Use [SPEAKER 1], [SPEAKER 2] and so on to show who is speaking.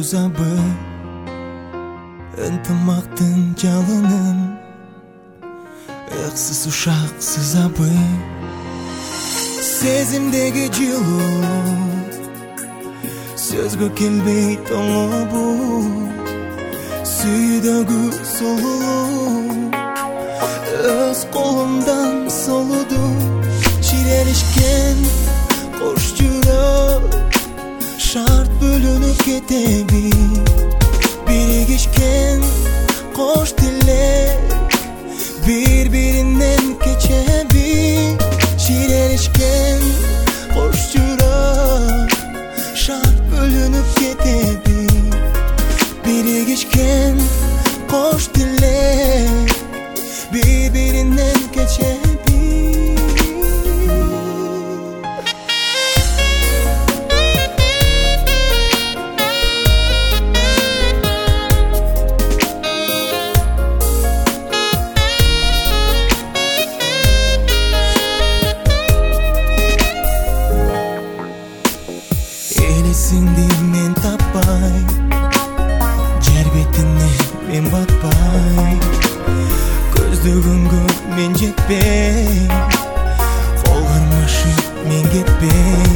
[SPEAKER 1] узабы ынтымактын жалынын ыксыз ушаксыз абы сезимдеги жылуу сөзгө келбей тоңобу сүйдөгү солуу өз колумдан солуду чирелишкен кош жүрөк шарт бөлүнүп кетеби биригишкен кош тилек бири-биринен кечеби чирелишкен кош жүрөк шарт бөлүнүп кетеби биригишкен кош тилек бири-биринен кечеби Элесиңди мен таппай жер бетине мен батпай көздөгөнгө мен жетпей кол кармашып мен кетпей